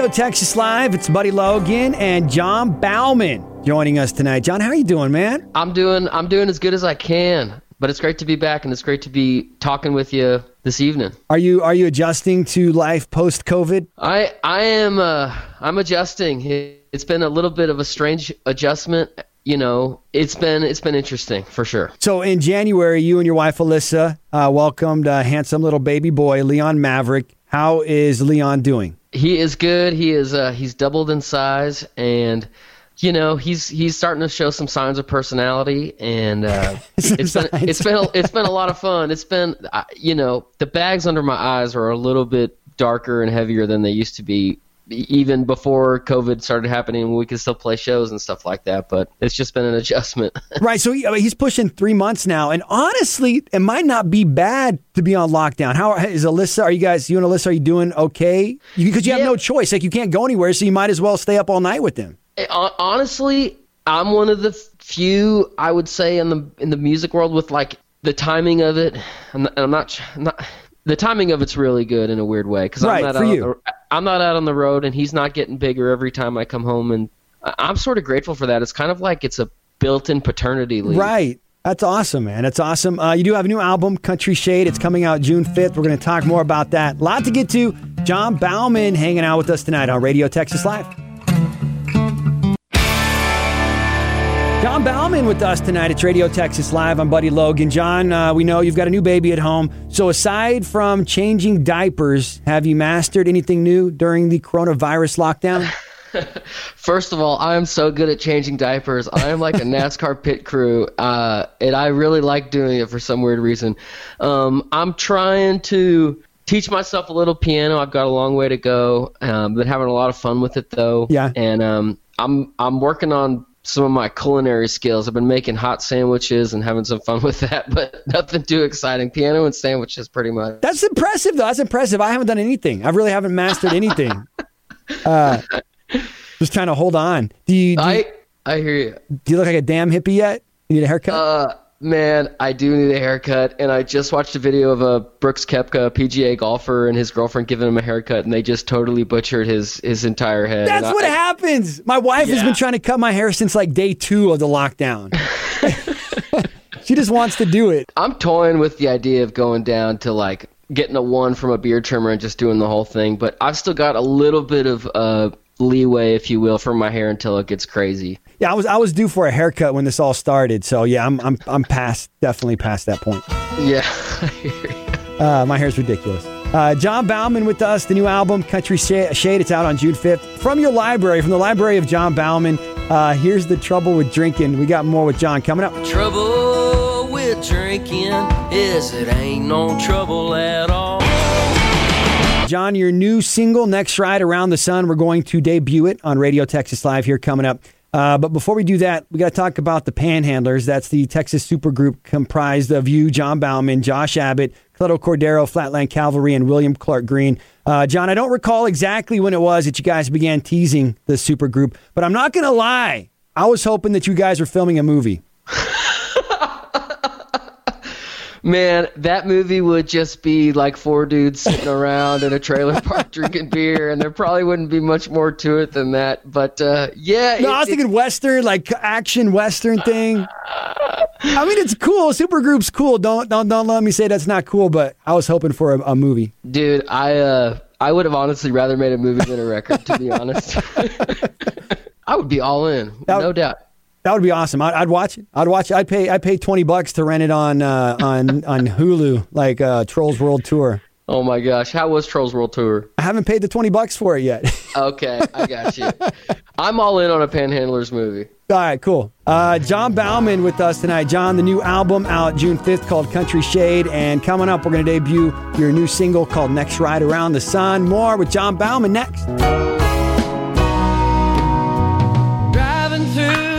Radio Texas Live. It's Buddy Logan and John Bauman joining us tonight. John, how are you doing, man? I'm doing as good as I can, but it's great to be back and it's great to be talking with you this evening. Are you adjusting to life post-COVID? I'm adjusting. It's been a little bit of a strange adjustment. You know, it's been interesting for sure. So in January, you and your wife Alyssa welcomed a handsome little baby boy, Leon Maverick. How is Leon doing? He is good. He's doubled in size, and you know he's starting to show some signs of personality, and it's been a lot of fun. It's been the bags under my eyes are a little bit darker and heavier than they used to be, even before COVID started happening. We could still play shows and stuff like that, but it's just been an adjustment. Right. So he's pushing 3 months now. And honestly, it might not be bad to be on lockdown. How is Alyssa? You and Alyssa, are you doing okay? Because you have no choice. Like, you can't go anywhere, so you might as well stay up all night with them. Honestly, I'm one of the few, I would say, in the music world with like the timing of it. I'm not the timing of it's really good in a weird way, because I'm not out on the road, and he's not getting bigger every time I come home, and I'm sort of grateful for that. It's kind of like it's a built-in paternity leave. Right. That's awesome, man. That's awesome. You do have a new album, Country Shade. It's coming out June 5th. We're going to talk more about that. A lot to get to. John Bauman hanging out with us tonight on Radio Texas Live. John Bauman with us tonight. It's Radio Texas Live. I'm Buddy Logan. John, we know you've got a new baby at home. So aside from changing diapers, have you mastered anything new during the coronavirus lockdown? First of all, I am so good at changing diapers. I am like a NASCAR pit crew, and I really like doing it for some weird reason. I'm trying to teach myself a little piano. I've got a long way to go. Been having a lot of fun with it, though. Yeah. And I'm working on some of my culinary skills. I've been making hot sandwiches and having some fun with that, but nothing too exciting. Piano and sandwiches, pretty much. That's impressive, though. That's impressive. I haven't done anything. I really haven't mastered anything. Just trying to hold on. I hear you. Do you look like a damn hippie yet? You need a haircut? Man, I do need a haircut, and I just watched a video of Brooks Koepka, PGA golfer, and his girlfriend giving him a haircut, and they just totally butchered his entire head. That's what happens. My wife has been trying to cut my hair since like day 2 of the lockdown. She just wants to do it. I'm toying with the idea of going down to like getting a 1 from a beard trimmer and just doing the whole thing, but I've still got a little bit of leeway, if you will, for my hair until it gets crazy. Yeah, I was due for a haircut when this all started, so yeah, I'm definitely past that point. Yeah, I hear you. My hair's ridiculous. John Bauman with us, the new album Country Shade. It's out on June 5th. From the library of John Bauman. Here's The Trouble with Drinking. We got more with John coming up. Trouble with drinking is it ain't no trouble at all. John, your new single, Next Ride Around the Sun, we're going to debut it on Radio Texas Live here coming up. But before we do that, we got to talk about the Panhandlers. That's the Texas supergroup comprised of you, John Bauman, Josh Abbott, Cleto Cordero, Flatland Cavalry, and William Clark Green. John, I don't recall exactly when it was that you guys began teasing the supergroup, but I'm not going to lie. I was hoping that you guys were filming a movie. Man, that movie would just be like 4 dudes sitting around in a trailer park drinking beer, and there probably wouldn't be much more to it than that. But yeah. No, I was thinking Western, like action Western thing. I mean, it's cool. Supergroup's cool. Don't let me say that's not cool, but I was hoping for a movie. Dude, I would have honestly rather made a movie than a record, to be honest. I would be all in, no doubt. That would be awesome. I'd watch it. I'd pay $20 to rent it on Hulu, like Trolls World Tour. Oh my gosh, how was Trolls World Tour? I haven't paid the $20 for it yet. Okay, I got you. I'm all in on a Panhandlers movie. All right, cool. John Bauman with us tonight. John, the new album out June 5th called Country Shade, and coming up, we're going to debut your new single called Next Ride Around the Sun. More with John Bauman next. Driving through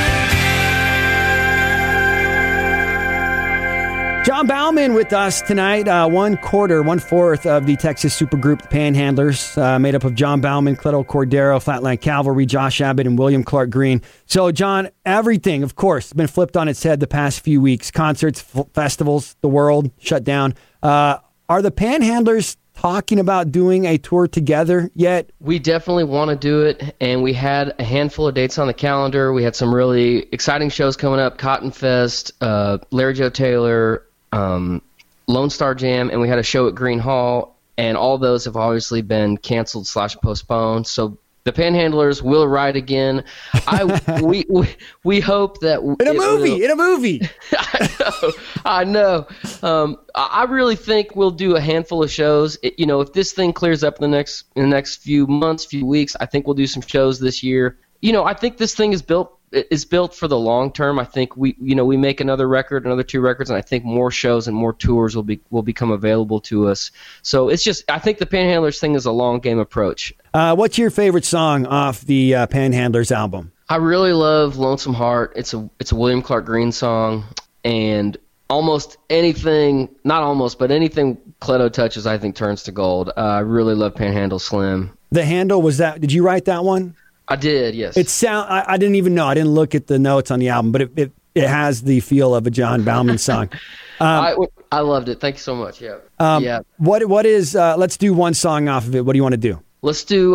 John Bauman with us tonight. 1/4 of the Texas supergroup, the Panhandlers, made up of John Bauman, Cleto Cordero, Flatland Cavalry, Josh Abbott, and William Clark Green. So, John, everything, of course, has been flipped on its head the past few weeks. Concerts, festivals, the world shut down. Are the Panhandlers talking about doing a tour together yet? We definitely want to do it, and we had a handful of dates on the calendar. We had some really exciting shows coming up: Cotton Fest, Larry Joe Taylor, Lone Star Jam, and we had a show at Green Hall, and all those have obviously been canceled / postponed. So the Panhandlers will ride again. We hope that in a movie. I know. I really think we'll do a handful of shows. If this thing clears up in the next few months, few weeks, I think we'll do some shows this year. I think this thing is built for the long term. I think we make another record, another 2 records, and I think more shows and more tours will become available to us. So I think the Panhandlers thing is a long game approach. What's your favorite song off the Panhandlers album? I really love Lonesome Heart. It's a William Clark Green song, and almost anything, not almost, but anything Cleto touches, I think turns to gold. I really love Panhandle Slim. The Handle, did you write that one? I did, yes. I didn't even know. I didn't look at the notes on the album, but it has the feel of a John Bauman song. I loved it. Thank you so much. Yeah. Yeah. What is? Let's do one song off of it. What do you want to do? Let's do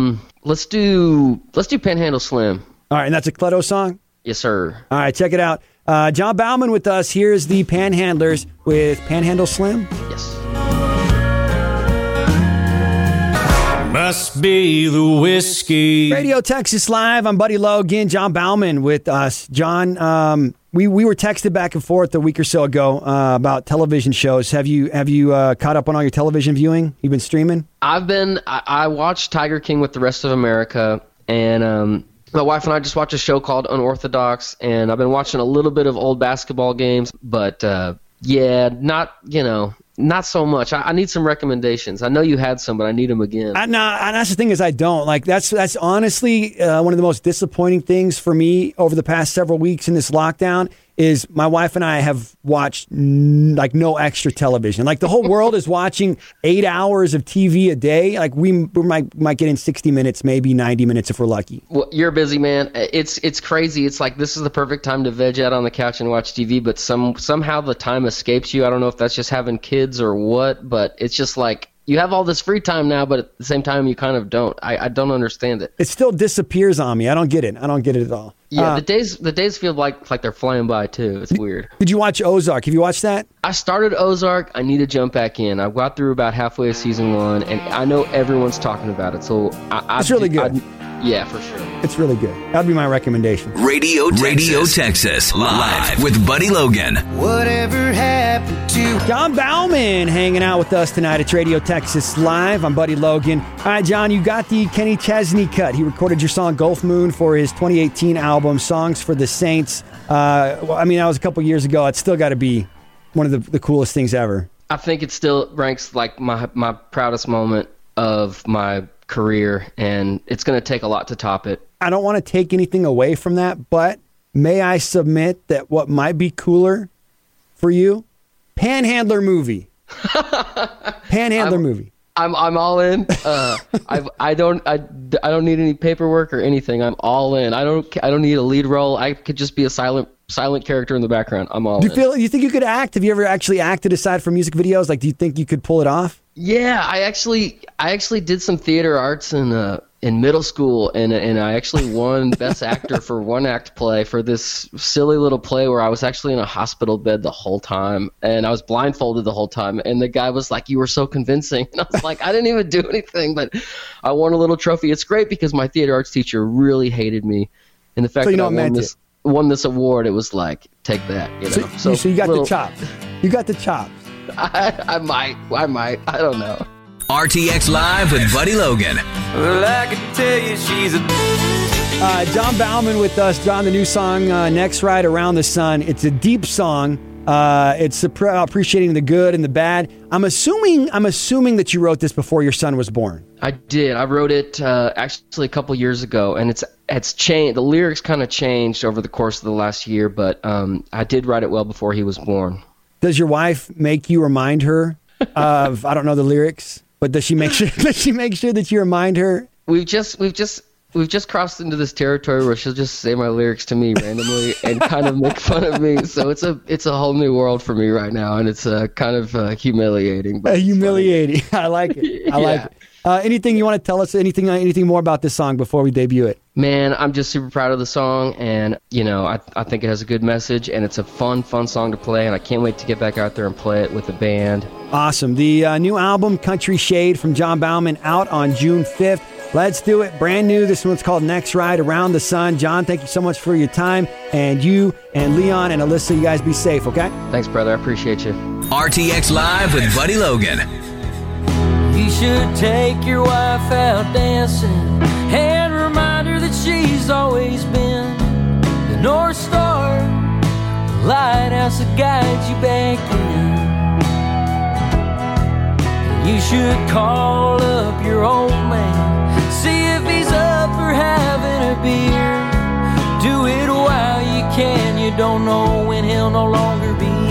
Panhandle Slim. All right, and that's a Cleto song? Yes, sir. All right, check it out. John Bauman with us. Here's the Panhandlers with Panhandle Slim. Yes. Must be the whiskey. Radio Texas Live. I'm Buddy Logan. John Bauman with us. John, we were texted back and forth a week or so ago about television shows. Have you caught up on all your television viewing? You've been streaming? I watched Tiger King with the rest of America, and my wife and I just watched a show called Unorthodox, and I've been watching a little bit of old basketball games, but not so much. I need some recommendations. I know you had some, but I need them again. That's the thing is I don't. Like that's honestly one of the most disappointing things for me over the past several weeks in this lockdown is my wife and I have watched like no extra television. Like the whole world is watching 8 hours of TV a day. Like we might get in 60 minutes, maybe 90 minutes if we're lucky. Well, you're a busy man. It's crazy. It's like this is the perfect time to veg out on the couch and watch TV, but somehow the time escapes you. I don't know if that's just having kids or what, but it's just like you have all this free time now, but at the same time you kind of don't. I don't understand it. It still disappears on me. I don't get it. I don't get it at all. Yeah, the days feel like they're flying by too. It's weird. Did you watch Ozark? Have you watched that? I started Ozark. I need to jump back in. I got through about halfway of season 1, and I know everyone's talking about it. So it's really good. Yeah, for sure. It's really good. That'd be my recommendation. Radio Texas live with Buddy Logan. Whatever happened to John Bauman hanging out with us tonight at Radio Texas Live. I'm Buddy Logan. All right, John, you got the Kenny Chesney cut. He recorded your song Gulf Moon for his 2018 album Songs for the Saints. That was a couple years ago. It's still got to be one of the coolest things ever. I think it still ranks like my proudest moment of my career, and it's going to take a lot to top it. I don't want to take anything away from that, but may I submit that what might be cooler for you? Panhandler movie. Panhandler movie. I'm all in. I don't need any paperwork or anything. I'm all in. I don't need a lead role. I could just be a silent character in the background. I'm all in. Do you think you could act? Have you ever actually acted aside from music videos? Like, do you think you could pull it off? Yeah, I actually did some theater arts in middle school, and I actually won Best Actor for one act play for this silly little play where I was actually in a hospital bed the whole time, and I was blindfolded the whole time, and the guy was like, "You were so convincing," and I was like, "I didn't even do anything, but I won a little trophy." It's great because my theater arts teacher really hated me, and the fact that I won this award, it was like, take that, you know. So you got the chops. You got the chops. I might. I don't know. RTX Live with Buddy Logan. Well, I can tell you she's a John Bauman with us. John, the new song, Next Ride Around the Sun. It's a deep song. It's appreciating the good and the bad. I'm assuming that you wrote this before your son was born. I did. I wrote it actually a couple years ago, and it's changed. The lyrics kind of changed over the course of the last year, but I did write it well before he was born. Does your wife make you remind her of I don't know the lyrics, but does she make sure that you remind her? We've just we've just crossed into this territory where she'll just say my lyrics to me randomly and kind of make fun of me. So it's a whole new world for me right now, and it's kind of humiliating. But humiliating. I like it. I like it. Anything you want to tell us? Anything more about this song before we debut it? Man, I'm just super proud of the song, and I think it has a good message, and it's a fun song to play, and I can't wait to get back out there and play it with the band. Awesome. The new album, Country Shade, from John Bauman, out on June 5th. Let's do it. Brand new. This one's called Next Ride Around the Sun. John, thank you so much for your time, and you and Leon and Alyssa, you guys be safe, okay? Thanks, brother. I appreciate you. RTX Live with Buddy Logan. You should take your wife out dancing and remind her that she's always been the North Star, the lighthouse that guides you back in. You should call up your old man, see if he's up for having a beer. Do it while you can, you don't know when he'll no longer be